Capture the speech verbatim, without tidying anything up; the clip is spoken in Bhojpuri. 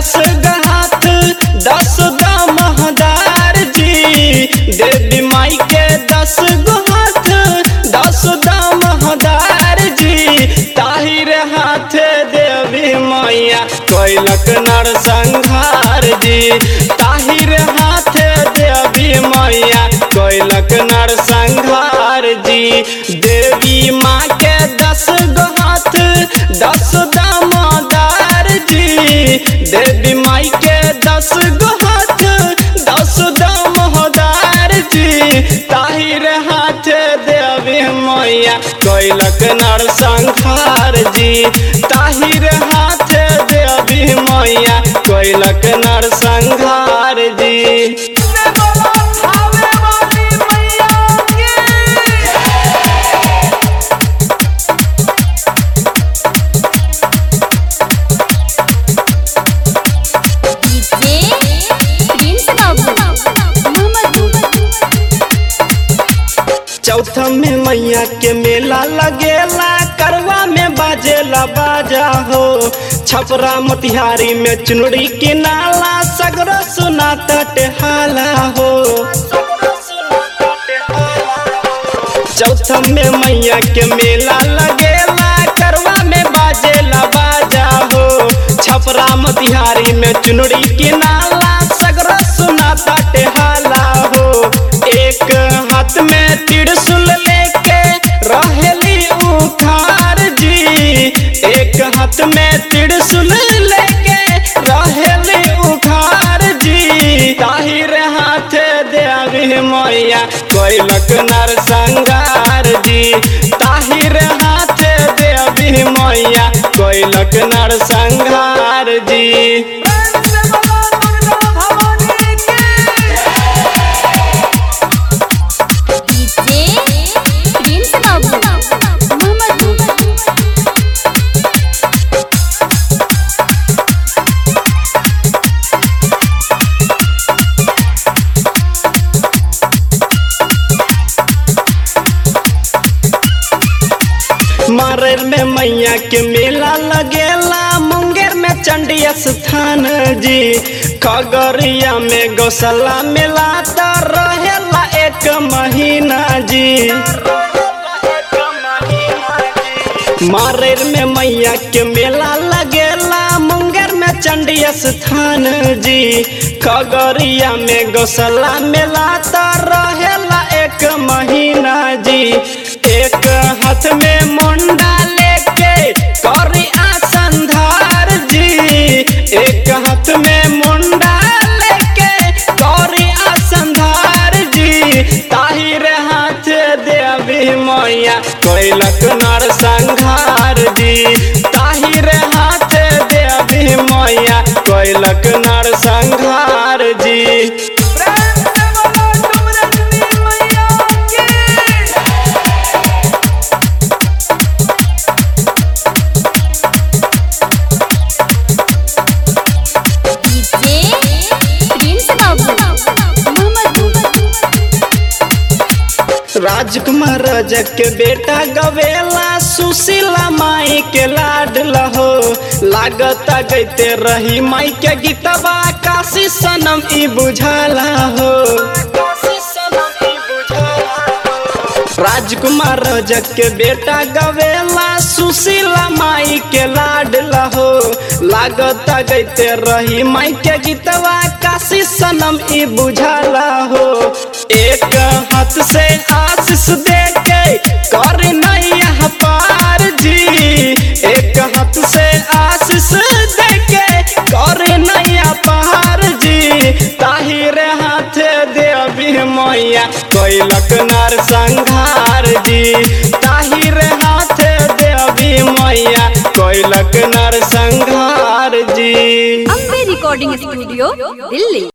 दस हाथ दस दामोदर जी, देवी माई के दस गो हाथ दस दामोदर जी। ताहिर हाथ देवी मैया कैलक नरसंहार जी, ताहिर हाथ देवी मैया कैलक नरसंहार जी। देवी माँ के दस गो हाथ दस दामोदर जी, देवी माई के दस गो हाथ दस दामोदर जी। ताहिर हाथ देवी मैया कैलक नरसंहार जी, ताहिर हाथ देवी मैया कैलक नरसंहार जी। चौथा में मैया के मेला लगेला, करवा में बाजेला बाजा हो। छपरा मोतिहारी में चुनरी के नाला, सगरो सुनाता टेहाला हो। चौथा में मैया के मेला लगेला, करवा में बाजेला बाजा हो। छपरा मोतिहारी में चुनरी के नाला, सगरो सुनाता टेहाला हो। एक हाथ में त्रिशूल लेके रहेली उखार जी, एक हाथ में त्रिशूल लेके रहेली उखार जी। ताहिर हाथ देवी मैया कैलक नरसंहार जी, ताहिर हाथ देवी मैया कैलक नरसंहार जी। मारेर में मैया के मेला लगेला, मुंगेर में चंडी स्थान जी। खगड़िया में गौशाला मेला तो रहेला एक महीना जी। मारेर में मैया के मेला लगेला, मुंगेर में चंडी स्थान जी। खगड़िया में गौशाला मेला तो रहेला एक महीना जी। एक हाथ में मुंडा लेके करी आसन धार जी, एक हाथ में मुंडा लेके करी आसन धार जी। ताहिर हाथ देवी मैया कैलक नरसंहार जी, ताहिर हाथ देवी मैया कैलक नरसंहार जी। राजकुमार रजक के बेटा गवेला, सुशीला माई के लाडला हो। लागता गईते रही माई के गीतवा, काशी सनम ई बुझाला हो। राजकुमार रजक के बेटा गवेला, सुशीला माई के लाडला हो। लागता गईते रही माई के गीतवा, काशी सनम ई बुझाला हो। एक हाथ से आशीष देके कर नैया पार जी, एक हाथ से आशीष देके कर नैया पार जी। ताहिर हाथ देवी मैया कैलक नरसंहार जी, ताहिर हाथ देवी मैया कैलक नरसंहार जी। Ambe recording studio Delhi.